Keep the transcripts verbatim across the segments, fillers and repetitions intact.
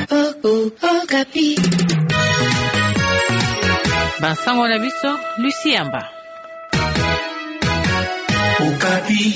Oh, oh, Okapi. Bansango na biso, Luciamba. Okapi.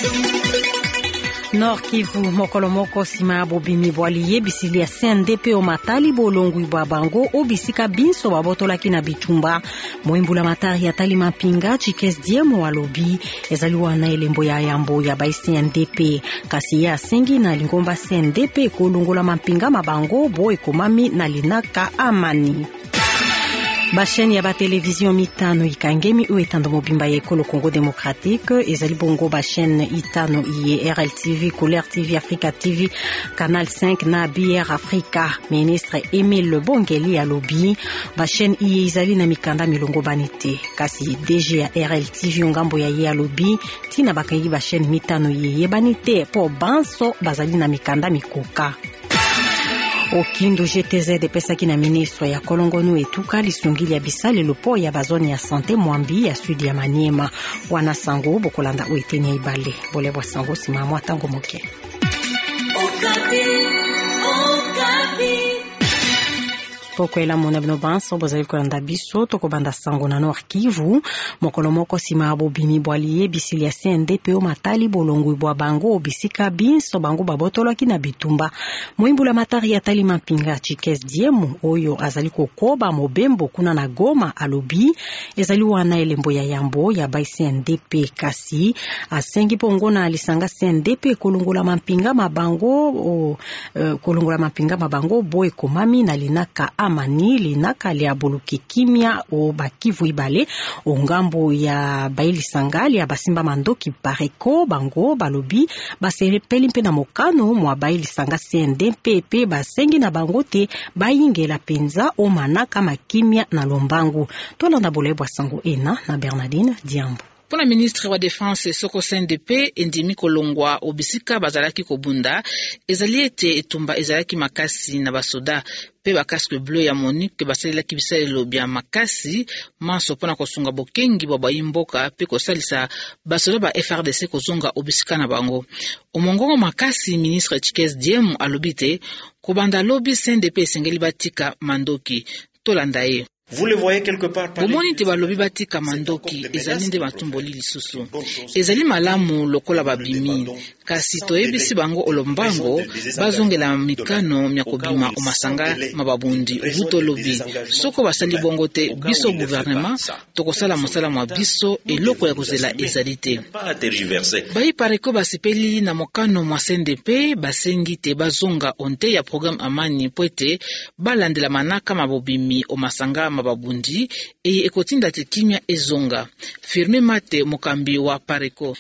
Nord Kivu mokolo moko sima bobimi bwaliye bisili ya C N D P o matali bolongu bwa bango o bisika binso babotolaki na bitumba moimbula matari ya tali mapinga Chikes Diemo walobi ezali wana elembo ya yambo ya bai C N D P kasi ya sengi na lingomba C N D P kolongola mapinga mabango bo ekomami na linaka amani. Basheni ya ba television mitano ikangemi u etando mobimba ya ekolo Congo Démocratique ezali bongo basheni itano iye R L T V, Couleur T V, Africa T V, Canal cinq na B R Africa. Ministre Emile Lebongeli alobi basheni iye izali na mikanda milongo banite kasi D G ya R L T V ngambo ya ye alobi tina bakangi basheni mitano iye banite po banso bazali na mikanda mikoka. Okindo G T Z epesaki na ministre ya Kolongonu etuka lisungili ya bisale lopo ya bazone ya sante mwambi ya sudi ya Maniema wana sango bokolanda oeteni ya ibale bole bwa sango sima mwa tango moke. Okapi, Okapi. Poko ela mona bino banso bozali kolanda biso toko banda sango na Nord Kivu mokolo moko sima abo bimi bwaliye bisili ya C N D P o matali bolongu bwa bango bisika binso bango babotolaki na bitumba moimbula matari ya tali mapinga Chikes Diemo oyo azali kokoba mobembo kuna na Goma alobi ezali wana elembo ya yambo ya bai C N D P kasi asengi pongo na alisanga C N D P kolongola mapinga mabango o uh, kolongola mapinga mabango bo ekomami na linaka amani linaka lia boluki kimia o bakivu ibale o ngambo ya baili sangali ya basimba mandoki pareko bango balobi basere peli mpe na mokano mwa baili sanga C N D P pe basengi na bango te bayingela penza o manaka makimia na lombangu tolanda bolebwa sango ena na Bernardine Diambo. Pona ministre wa défense soko C N D P endimi kolongwa obisika bazalaki kobunda ezali ete etumba ezalaki makasi na basoda pe ba casque bleu ya Monique basalelaki bisalelo bya makasi manso pona kosunga bokengi bwa bayimboka pe kosalisa basoda ba F R D C kozonga obisika na bango omongongo makasi. Ministre Chikes Diemo alobite kobanda lobi C N D P esengeli batika mandoki tolanda ye. Vous le voyez quelque part par bomoni te balobi batika mandoki ezali nde batumboli lisusu ezali malamu lokola babimi kasi toyebisi bango olombango bazongela mikano mya kobima omasanga mababundi vutolobi soko basali bongo te biso gouvernement tokosala mosala mwa biso eloko ya kozela ezali te bayi pareko basipeli na mokano mwa C N D P basengi te bazonga onte ya programme amani po ete balandela manaka mabobimi omasanga mababundi e ekotinda te kimia ezonga firme mate mokambi wa pareko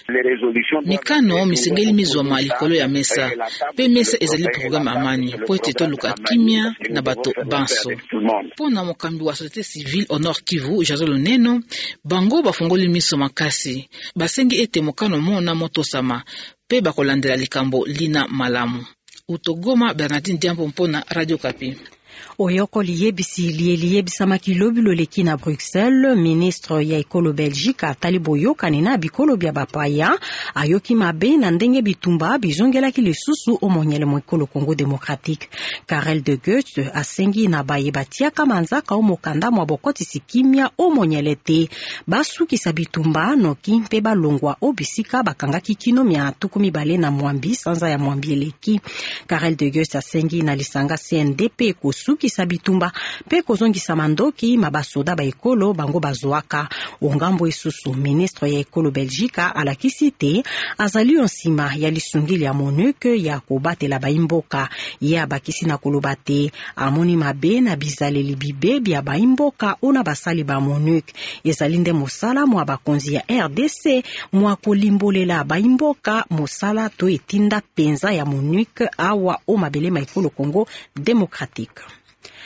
mikano misengeli mizwama likolo ya mesa pe mesa ezali programme amani po ete toluka kimia na bato banso pona mokambi wa société civile au Nord Kivu Jazolo Neno bango bafungoli miso makasi basengi ete mokano mona motosama pe bakolandela likambo lina malamu. Utogoma Bernardine Diambo mpona Radio Kapi. Oyoko liyebisi liyebisa makilobilo leki na Bruxelles. Ministre ya ekolo Belgique atali boyoka nina bikolo bya bapaya ayoki mabe na ndenge bitumba bizongelaki lisusu omonyele mo ekolo Congo Démocratique. Karel de Gucht asengi na baye batiaka manzaka omokanda mwa bokoti sikimia omonyele te basukisa bitumba noki mpe balongwa obisika bakangaki kino mia tuku mibale na mwambi sanza ya mwambi eleki. Karel de Gucht asengi na lisanga C N D P kosuki sabitumba pe kozongisa mandoki mabasoda ba ekolo bango bazwaka ongambo esusu. Ministre ya ekolo Belgique alakisi te azali onsima ya lisungili ya MONUC ya kobatela baimboka ya bakisi na koloba te amoni mabe na bizaleli bibe bya baimboka ona basali ba MONUC ezali nde mosala mwa bakonzi ya R D C mwa kolimbolela baimboka mosala to etinda penza ya MONUC awa o mabele ma ekolo Congo Démocratique.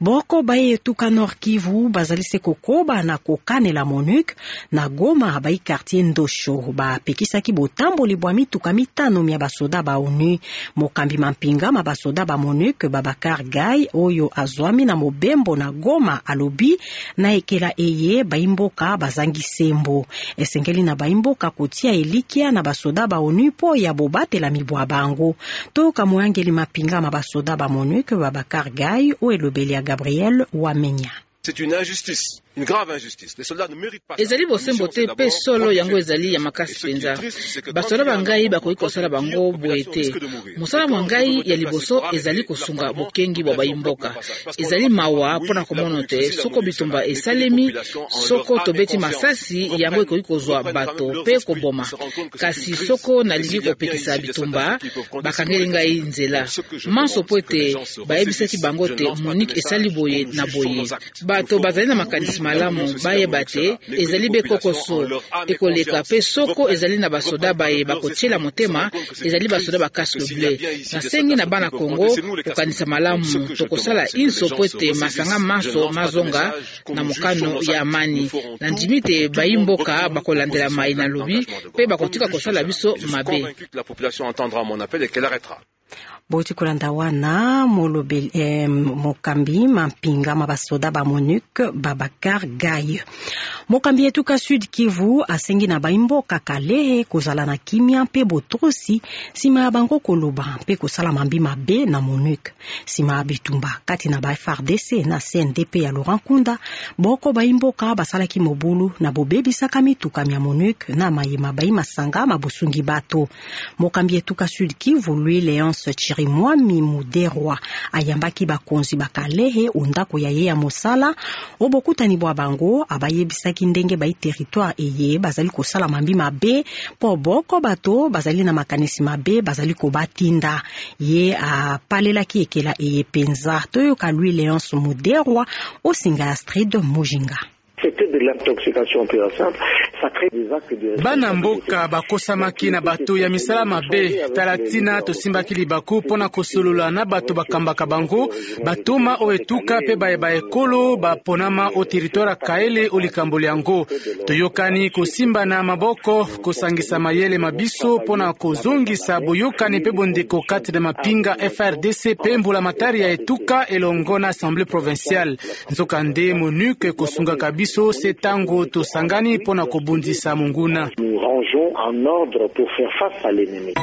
boko baye tuka Nord Kivu bazali se kokoba na kokanela MONUC na Goma bayi quartier Ndosho ba pekisaki botamboli bwa mituka mitano mya basoda ba ONU. Mokambi mampinga ma basoda ba MONUC Babakar Gaye oyo azwami na mobembo na Goma alobi na ekela eye baimboka bazangi sembo esengeli na baimboka kotia elikia na basoda ba ONU po ya bobatela mibwa bango. Toka moyangeli mapinga ma basoda ba MONUC Babakar Gaye o elobeli ya Gabriel Wamenya. C'est une injustice, une grave injustice. Les soldats ne méritent pas. Ezali bosembo te pe solo yango ezali ya makasi penza. Basoda bangai bakoki kosala bango boete. Mosala mwangai ya liboso ezali kosunga bokengi bwa baimboka. Ezali mawa pona komono te soko bitumba esalemi soko tobeti masasi yango ekoki kozwa bato pe koboma. Kasi soko nalingi kopekisa bitumba bakangeli ngai nzela. Manso po ete bayebisaki bango te MONUC esali boye na boye. Bato bazali na makanisi malamu bayeba te ezali bekokoso ekoleka pe soko ezali na basoda baye bakotiela motema ezali basoda ba casque bleu nasengi na bana Kongo kokanisa malamu tokosala inso po ete masanga maso mazonga na mokano ya amani na ndimi te bayimboka bakolandela mai na lobi pe bakotika kosala biso mabe. La population entendra mon appel et qu'elle arrêtera. Boti kulanda wana molobel eh, mokambi mampinga mabasoda ba MONUC Babakar Gaye. Mokambi etuka Sud Kivu asengi na baimboka kalehe kozala na kimia pe botrosi sima bango koloba pe kosala mambi mabe na MONUC. Sima bitumba kati na ba F A R D C na C N D P ya Laurent Nkunda boko baimboka basala ki mobulu na bobebisa kamituka mya MONUC na mayema bayi masanga mabusungi bato. Mokambi etuka Sud Kivu lui Léonce Chirimwami Muderwa ayambaki bakonzi bakalehe undako ya ye ya mosala obokutani bwa bango abayebisaki ndenge bayi territoire eye bazali kosala mambi mabe po boko bato bazali na makanisi mabe bazali kobatinda ye apalelaki ekela eye penza toyoka lui Léonce Muderwa osinga Astrid Mujinga. C'était de l'intoxication pure et simple. Ça crée des actes de... Bana mboka bakosamaki na bato ya misala mabe talatina tosimbaki libaku pona kosolola na bato bakambaka bango batoma o etuka pe bayeba ekolo baponama o territoire kaele o likamboli yango toyokani kosimba na maboko kosangisa mayele mabiso pona kozongisa boyokani pe bondeko kati na mapinga F R D C pe mbula matari ya etuka elongo na Assemblée provinciale nzokande MONUC kosunga kabiso setango tosangani pona kobundisa munguna. Nous rangeons en ordre pour faire face à l'ennemi.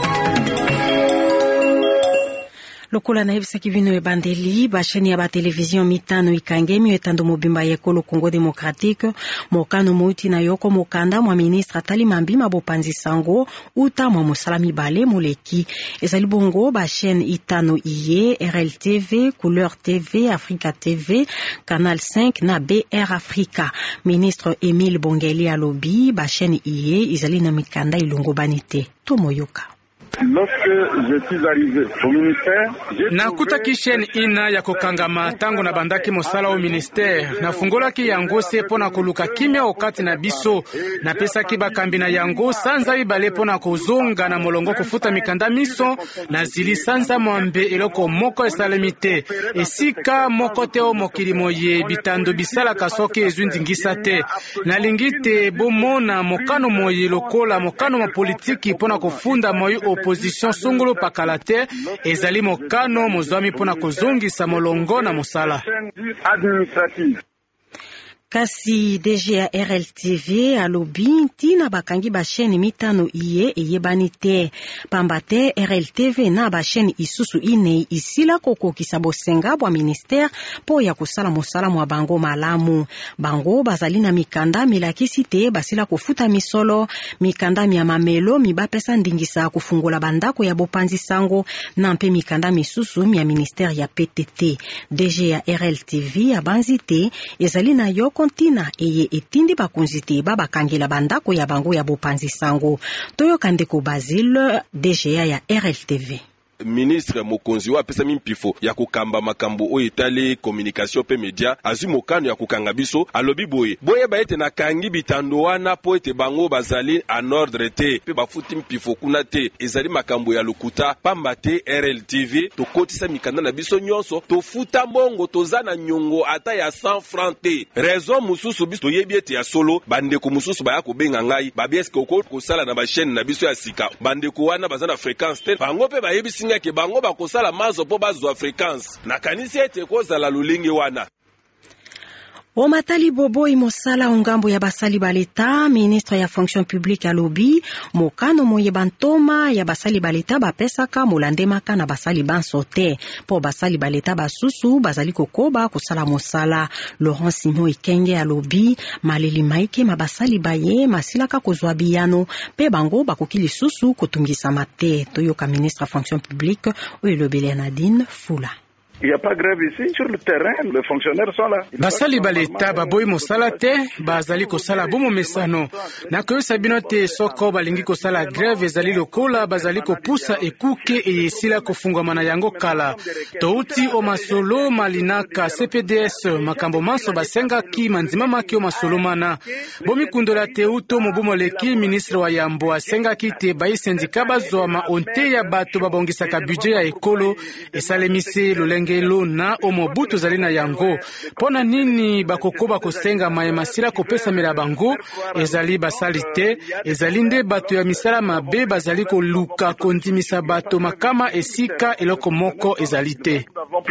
Lokola na ebisaki vino ebandeli basheni ya ba television mitano ikangemi etando mobimba yekolo Congo Démocratique mokano mouti na yoko mokanda mwa ministre Tali Mambi mabopanzi sango uta mwa musalami bale muleki ezali bongo basheni itano iye R L T V, Couleur T V, Africa T V, Canal cinq na B R Africa. Ministre Emile Bongeli alobi basheni iye izali na mikanda ilongo banite tomoyoka. Lorsque je suis arrivé au ministère, nakuta kisheni ina ya kokangama tango na bandaki mosala au ministère nafungolaki yango se pona koluka kimia okati na biso na pesa ki bakambi na yango sanza ibale pona kozonga na molongo kufuta mikanda miso na zili sanza mwambe eloko moko esalemite esika moko te o mokili moye bitando bisala kasoke ezwindingisa te nalingite bomona mokano moye lokola mokano ma politiki pona kufunda moye opposition songolo pakalate ezali mokano mozwami pona kozongisa molongo na mosala administratif. Kasi D G ya R L T V alobi tina bakangi basheni mitano iye eyebani te pambate R L T V na basheni isusu ine isila kokokisa bosenga bwa ministère po ya kosala mosala mwa bango malamu bango bazali na mikanda milakisi te basila kofuta misolo mikanda mya mamelo mibapesa ndingisa kufungola bandako ya bopanzi sango na mpe mikanda misusu mya ministère ya P T T. D G ya R L T V abanzi te ezali na yoko kontina eye etindi bakonzite ba bakangela bandako ya bango ya bopanzi sango toyo kandeko Basile D G A ya R L T V. ministre mokonzi wa pesa mimpifo ya kukamba makambo o etale communication pe media azu mokano ya kukanga biso alobi boye boye ba ete na kangi bitando wana po ete bango bazali en ordre te pe bafuti mpifo kuna te ezali makambo ya lokuta pamba te R L T V to kotisa mikanda na biso nyonso to futa mbongo toza na nyongo ata ya cent francs te raison mususu biso to yebi ete ya solo bandeko mususu ba ya kobenga ngai ba bieske oko kosala na ba chaîne na biso ya sika bandeko wana bazana fréquence te bango pe ba yebi singa ke bango ba kosala mazo po bazwa fréquence na kanisi ete kozala lulingi wana. Omatali bobo imosala ongambo ya basali baleta ministre ya fonction publique alobi mokano moye bantoma ya basali baleta bapesaka molandemaka na basali banso te po basali baleta basusu bazali kokoba kosala mosala. Laurent Simon Ikenge alobi maleli maike mabasali baye masilaka kozwa biyano pe bango bakoki lisusu kotungisa mate. Toyoka ministre ya fonction publique oyo elobeli Nadine Fula. Il n'y a pas grève ici, sur le terrain, les fonctionnaires sont là. Basali baleta baboyi mosala te bazali kosala bomo mesano na ko sabino te soko balingi kosala grève ezali lokola bazali kopusa ekuke eyesila kofungwa na yango kala touti o masolo malinaka C P D S makambo manso basenga ki manzima maki o masolo mana bomi kundola te uto mobumo leki ministre wa yambo asenga ki te bayi sindika bazwa ma onte ya bato babongisaka budget ya ekolo esalemise lolenge na omobutu zali na yango pona nini bakokoba kosenga maye masira kopesa mela bango ezali basali te ezali nde bato ya misala mabe bazali koluka kondimisa bato makama esika eloko moko ezali te.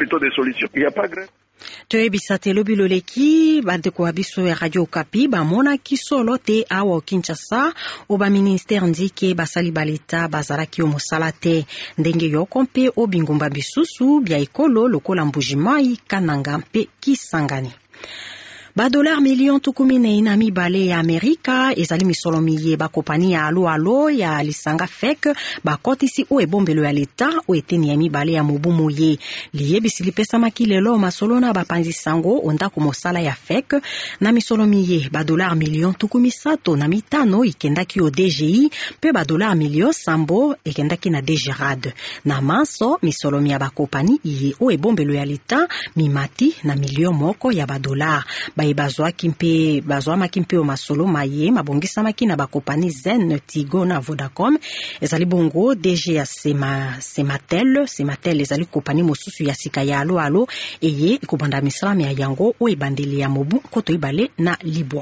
Toyebisa te lobi loleki bandeko wa biso ya Radio Okapi bamona kisolo te awa Kinshasa oba ministère ndike basali baleta bazalaki omosala te ndenge yoko mpe obingumba bisusu bya ekolo lokola mbujimai kananga mpe kisangani. Ba dollar million tukumine ina mibale ya Amerika ezali misolo miye ba kompani ya alo alo ya lisanga fek ba kotisi o ebombelo ya leta o eteni ya mibale ya mobumu ye liye bisili pesa makilelo masolo na ba panzi sango onda ko mosala ya fek na misolo miye ba dollar million tukumisato na mitano ikendaki o D G I pe ba dollar million sambo ikendaki na D G R A D na maso misolo miya ba kompani ye o ebombelo ya leta mimati na million moko ya ba dollar ba bazwa kimpe bazwa makimpe o masolo maye mabongisa makina ba kompani Zen Tigo na Vodacom ezali bongo D G ya Sema Sematel Sematel ezali kompani mosusu ya sika ya alo alo eye ikobanda misala ya yango o ebandeli ya mobu koto ibale na Libwa.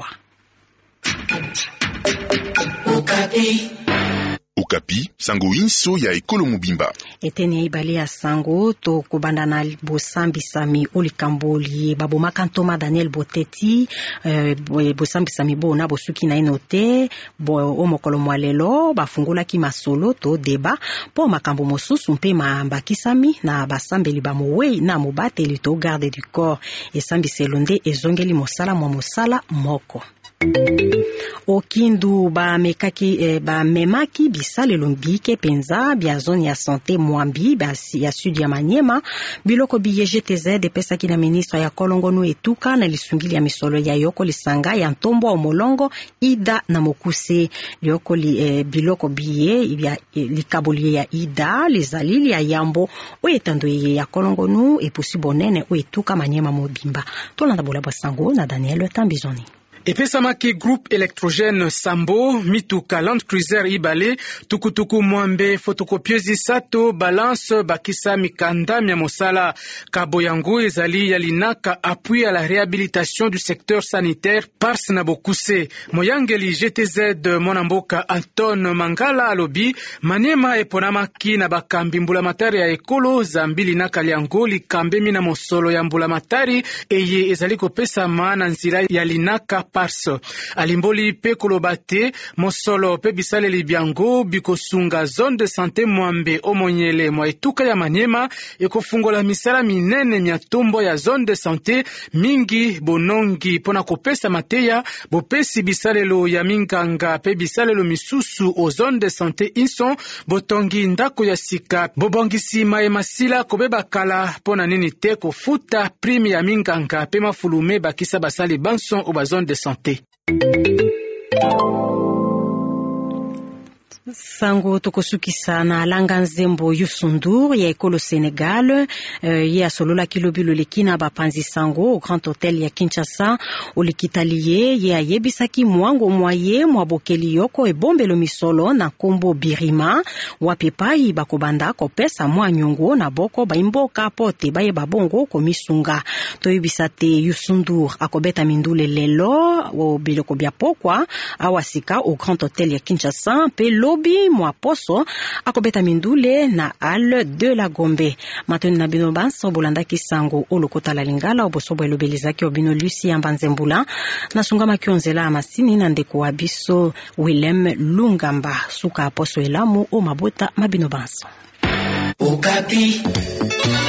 Okapi. Okapi, sango inso ya ekolo mobimba. Eteni ibale ya sango to kubanda na bosambi sami olikamboli babo makantoma Daniel Boteti eh, bosambi sami bona bosuki na inote bo omokolo mwalelo bafungula ki masolo to deba po makambo mosusu mpe mambakisami na basambeli ba mowe na mobateli to garde du corps esambi selonde ezongeli mosala mwa mosala moko. Okindu ba mekaki eh, ba memaki bisale lombike penza bia zone ya santé mwambi ba ya sud ya Manyema biloko biye G T Z de pesa kina ministre ya Kolongo no etuka na lisungili ya misolo ya yoko lisanga ya ntombo omolongo Ida na Mokuse yoko li eh, biloko biye ya eh, likaboli ya Ida lizalili ya yambo o etando ya Kolongo no epusi bonene o etuka Manyema mobimba tolanda bola basango na Daniel Tambizoni. Epesa maki groupe électrogène Sambo, Mituka Land Cruiser Ibale, Tukutuku Mwambe, photocopieuse Sato, Balance, Bakisa Mikanda, Miamosala, Kaboyango, Ezali, Yalinaka, appui à la réhabilitation du secteur sanitaire, Pars Nabokuse, Moyangeli, G T Z, Monamboka, Anton, Mangala, Alobi, Maniema, Eponamaki, Nabakambi, Mbulamatari, Ekolo, Zambili, Nakaliango, Likambe, Minamosolo, Yambulamatari, Eye, Ezali, Kopesa, Mana, Nzira, Yalinaka, Parso. Alimboli pe kolobate, mosolo pe bisale libiango, bikosunga zone de santé mwambe omonyele mwa etuka ya Manyema, eko fungola misala minene miatumbo ya zone de santé, mingi bonongi pona kopesa mateya, bopesi bisalelo ya minganga pe bisalelo misusu o zone de santé inson, botongi ndako ya sika, bobongisi mae masila kobeba kala pona nini te kofuta prime ya minganga pe mafulume bakisa basali banson o ba zone de santé. Sango tokosukisa na alanga nzembo Youssou Ndour ya ekolo Senegal uh, ye asolola kilobilo lekina bapanzi sango au Grand Hotel ya Kinshasa olikitaliye ye ayebisaki mwango mwaye mwabokeli yoko ebombelo misolo na kombo Birima wapepai bakobanda kopesa mwa nyongo na boko baimboka pote baye babongo komisunga toyebisa te Youssou Ndour akobeta mindule lelo o biloko bya pokwa awasika au Grand Hotel ya Kinshasa pe lobi mwa poso akobeta mindule na Halle de la Gombe matoni na bino banso bolanda kisango olokota la lingala obosobo elobelizaki obino Lucie Mbanzembula na sungama kionzela amasini na ndeko wa biso Willem Lungamba suka poso elamu o mabota mabino banso Okapi.